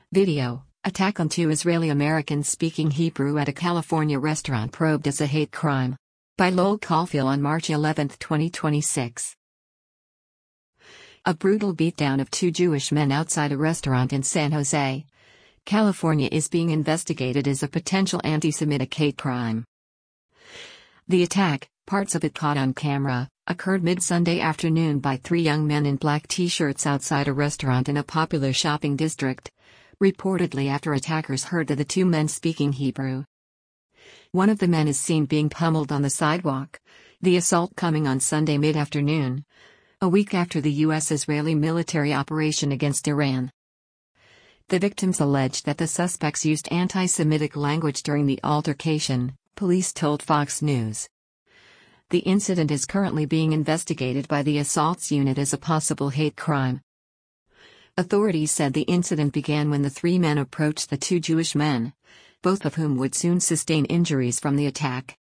Video: Attack on two Israeli Americans speaking Hebrew at a California restaurant probed as a hate crime. By Lowell Caulfield on March 11, 2026. A brutal beatdown of two Jewish men outside a restaurant in San Jose, California is being investigated as a potential anti-Semitic hate crime. The attack, parts of it caught on camera, occurred mid-Sunday afternoon by three young men in black t-shirts outside a restaurant in a popular shopping district, reportedly after attackers heard of the two men speaking Hebrew. One of the men is seen being pummeled on the sidewalk, the assault coming on Sunday mid-afternoon, a week after the U.S.-Israeli military operation against Iran. The victims alleged that the suspects used anti-Semitic language during the altercation, police told Fox News. The incident is currently being investigated by the Assaults Unit as a possible hate crime. Authorities said the incident began when the three men approached the two Jewish men, both of whom would soon sustain injuries from the attack.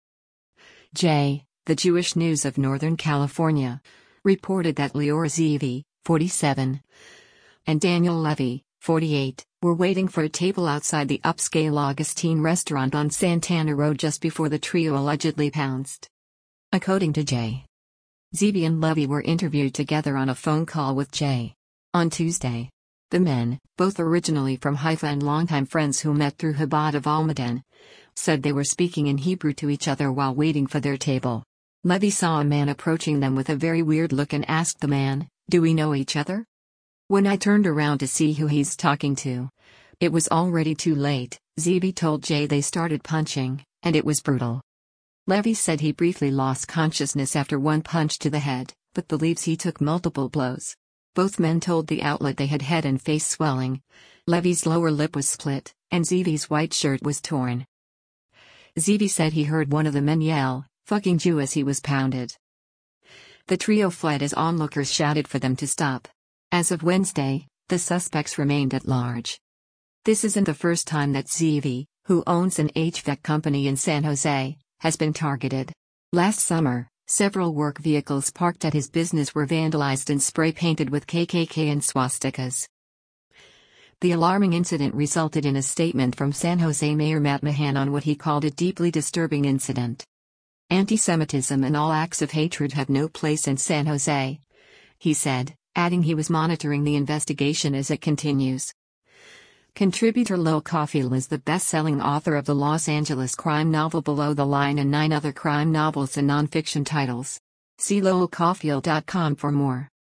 The Jewish News of Northern California, reported that Lior Zeevi, 47, and Daniel Levy, 48, were waiting for a table outside the upscale Augustine restaurant on Santana Road just before the trio allegedly pounced. According to Zeevi and Levy were interviewed together on a phone call with Jay. On Tuesday, the men, both originally from Haifa and longtime friends who met through Chabad of Almaden, said they were speaking in Hebrew to each other while waiting for their table. Levy saw a man approaching them with a very weird look and asked the man, "Do we know each other?" "When I turned around to see who he's talking to, it was already too late," Zeevi told Jay. They started punching, and it was brutal. Levy said he briefly lost consciousness after one punch to the head, but believes he took multiple blows. Both men told the outlet they had head and face swelling. Levy's lower lip was split, and Zeevi's white shirt was torn. Zeevi said he heard one of the men yell, "Fucking Jew," as he was pounded. The trio fled as onlookers shouted for them to stop. As of Wednesday, the suspects remained at large. This isn't the first time that Zeevi, who owns an HVAC company in San Jose, has been targeted. Last summer, several work vehicles parked at his business were vandalized and spray-painted with KKK and swastikas. The alarming incident resulted in a statement from San Jose Mayor Matt Mahan on what he called a deeply disturbing incident. "Anti-Semitism and all acts of hatred have no place in San Jose," he said, adding he was monitoring the investigation as it continues. Contributor Lowell Caulfield is the best-selling author of the Los Angeles crime novel Below the Line and 9 other crime novels and nonfiction titles. See lowellcaulfield.com for more.